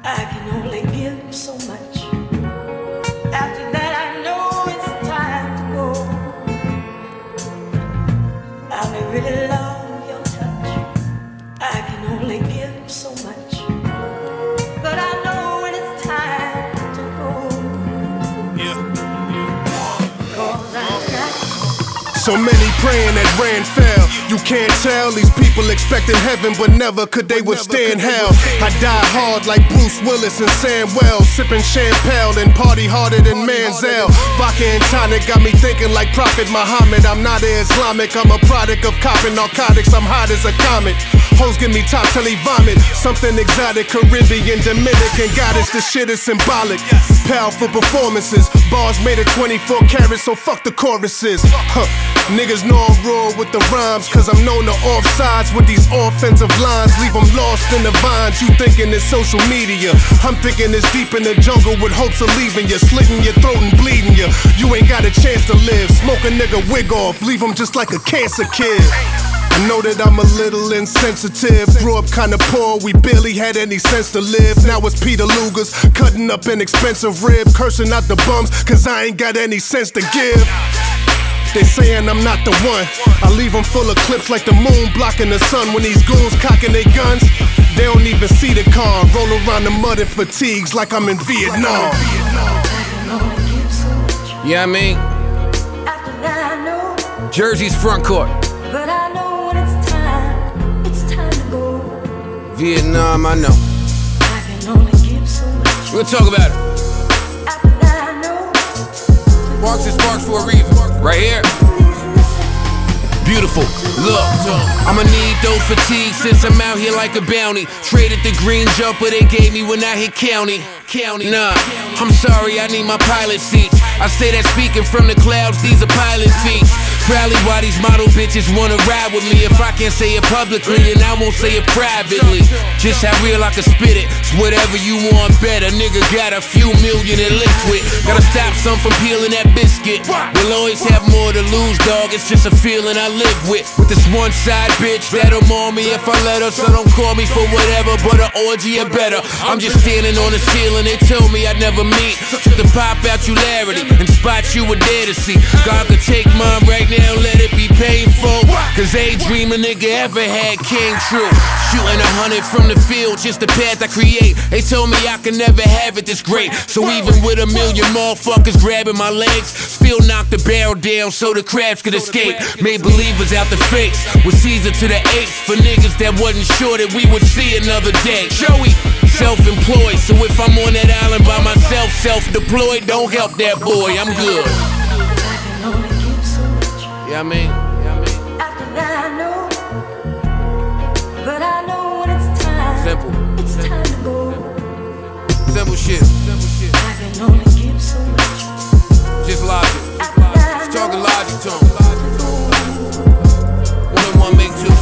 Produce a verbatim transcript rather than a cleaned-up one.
I can only give so much. After that, I know it's time to go. I may really love your touch. I can only give so much. But I know when it's time to go. Yeah. Cause I got So many praying that ran fell. You can't tell these people expecting heaven, but never could they withstand hell. I die hard like Bruce Willis and Sam Wells, sipping champagne and party harder than Manziel. Vodka and tonic got me thinking like Prophet Muhammad. I'm not a Islamic, I'm a product of copping narcotics. I'm hot as a comet. Hoes give me top till he vomit. Something exotic, Caribbean, Dominican goddess. This shit is symbolic. Powerful performances, bars made of twenty-four carats, so fuck the choruses. Huh. Niggas know I'm raw with the rhymes, cause I'm known to off sides with these offensive lines. Leave them lost in the vines. You thinking it's social media, I'm thinking it's deep in the jungle with hopes of leaving you, slitting your throat and bleeding you. You ain't got a chance to live. Smoke a nigga wig off, leave him just like a cancer kid. I know that I'm a little insensitive. Grew up kinda poor, we barely had any sense to live. Now it's Peter Luger's cutting up an expensive rib, cursing out the bums, cause I ain't got any sense to give. They saying I'm not the one. I leave them full of clips like the moon blocking the sun. When these goons cocking their guns, they don't even see the car. Roll around the mud in fatigues like I'm in Vietnam. Yeah, I mean, after that, I know. Jersey's front court. But I know when it's time, it's time to go. Vietnam, I know. I can only give so much. We'll talk about it. After that, I know. Sparks is sparks for a reason. Right here. Beautiful. Look, I'ma need those fatigues since I'm out here like a bounty. Traded the green jumper they gave me when I hit county. County. Nah, I'm sorry, I need my pilot seats. I say that speaking from the clouds, these are pilot feet. Probably why these model bitches wanna ride with me. If I can't say it publicly, then I won't say it privately. Just how real I can spit it. It's whatever you want better. Nigga got a few million in liquid. Gotta stop some from peeling that biscuit. We'll always have more to lose, dog. It's just a feeling I live with. With this one side bitch that'll maul me if I let her. So don't call me for whatever, but an orgy or better. I'm just standing on the ceiling. They told me I'd never meet. To pop out you Larry and spot you were there to see. God could take mine right now. Let it be painful, cause every dream a nigga ever had came true. Shooting a hundred from the field, just the path I create. They told me I can never have it this great. So even with a million motherfuckers grabbing my legs, still knock the barrel down so the crabs could escape. Made believers out the fakes, with Caesar to the eighth. For niggas that wasn't sure that we would see another day. Joey, self-employed, so if I'm on that island by myself, self-deployed, don't help that boy, I'm good. Yeah, I mean, yeah, I mean. After that, I know. But I know when it's time. Simple. It's time to go. Simple shit. Simple shit. I can only give so much. Just logic. After that, Just talking logic to him. One and one make two.